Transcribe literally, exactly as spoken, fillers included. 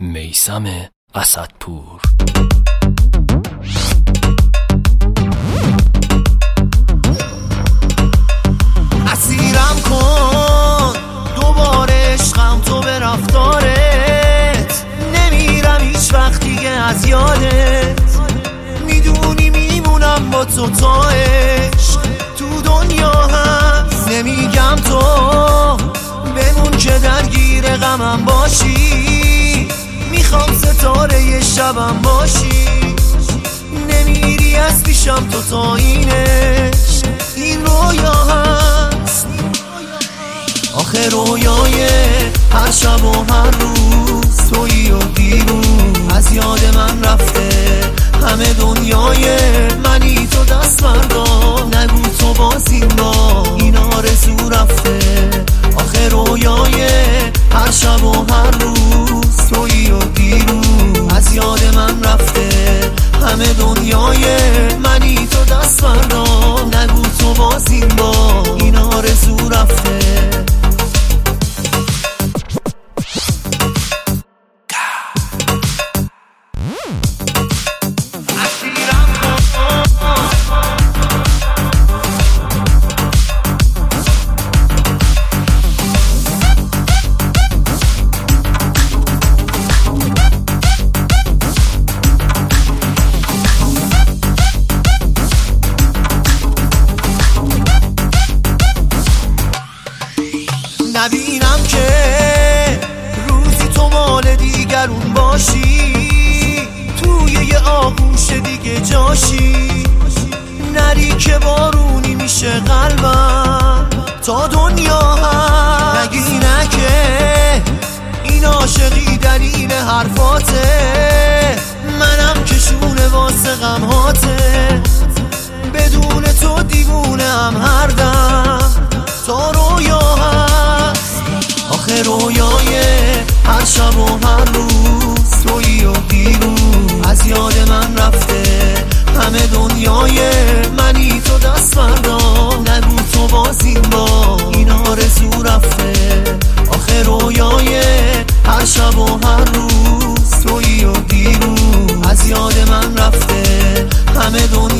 میثم اسدپور. اسیرم کن دوباره عشقم تو به رفتارت، نمیرم هیچ وقت دیگه از یادت، میدونی میمونم با تو تا عشق تو دنیا هست. نمیگم تو بمون که درگیر غمم باشی، میخوام ستاره ی شبم باشی، نمیری از پیشم تو تا اینش این رویا هست. آخه رویای هر شب و هر روز تویی و دیروز از یاد من رفته همه دنیای منی، تو دست بردار نگو تو بازیم با این آرزو رفته. آخه رویای هر شب و هر روز تویی و دیروز از یاد من رفته همه دنیای منی، تو دست بردار نگو تو بازیم با این آرزو رفته. نبینم که روزی تو مال دیگرون باشی، توی یه آغوش دیگه جاشی، نری که بارونی میشه قلبم تا دنیا هست. نگی نه که این عاشقی دلیل حرفاته، منم که شونه واسه غمهاته، بدون تو دیوونه هم هر دم تا رویا هست. آخه رویای هر شب و هر روز تویی و دیروز از یاد من رفته همه دنیای منی، تو دست بردار نگو تو بازیم با این آرزو رفته. آخه رویای هر شب و هر روز تویی و دیروز از یاد من رفته همه دنیای